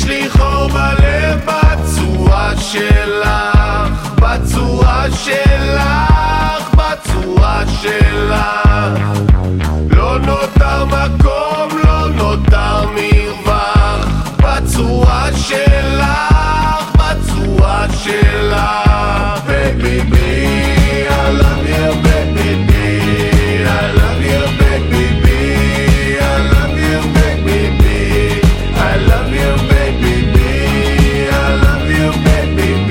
לי חור בלב בצורה שלך, בצורה שלך, בצורה שלך. לא נותר מקום, לא נותר מרווח, בצורה שלך, בצורה שלך. Baby B, I love you, baby B, I love you, baby B, I love you, baby B, I love you, baby B, I love you, baby B.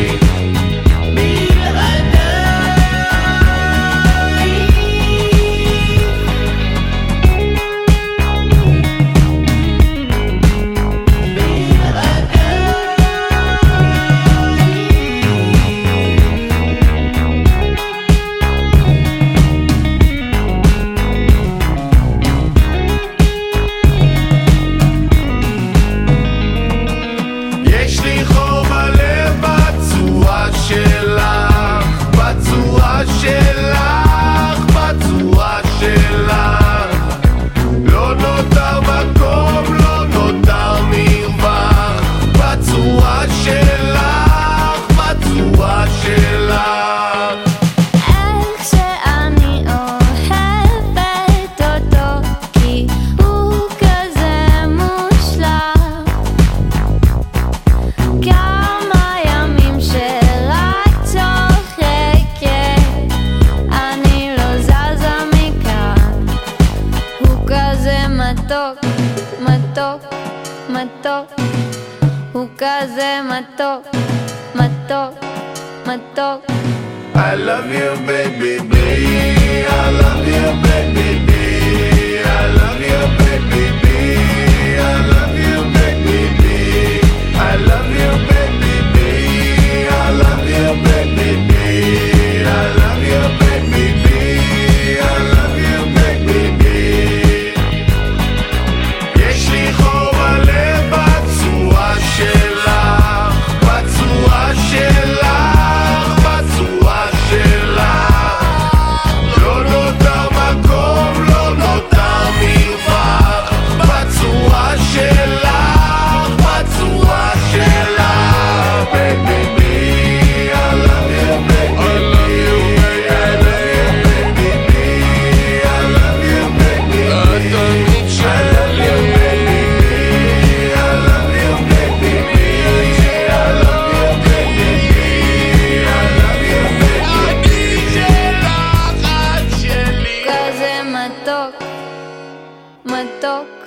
יש לי חור בלב בצורה שלך, בצורה שלך, בצורה שלך. לא נותר מקום, לא נותר מרווח, בצורה שלך, בצורה שלך. איך שאני אוהבת אותו, כי הוא כזה מושלם. כמה ימים שרק צוחקת, אני לא זזה מכאן. הוא כזה מתוק, מתוק, מתוק. הוא כזה מתוק, מתוק, מתוק. I love you, baby B, I love you, baby B, I love you, baby B, I love you, baby B, I love you, baby B, I love you, baby B, I love you, baby B, I love you, baby B. יש לי חור בלב בצורה שלך, בצורה שלך, בצורה שלך. לא נותר מקום, לא נותר מרווח, בצורה שלך, בצורה שלך. Baby B, I love you, baby B, I love you, baby B, I love you, baby B, I love you, baby B, I love you, baby B, I love you, baby B, I love you, baby B. שלך את שלי. כזה מתוק, מתוק.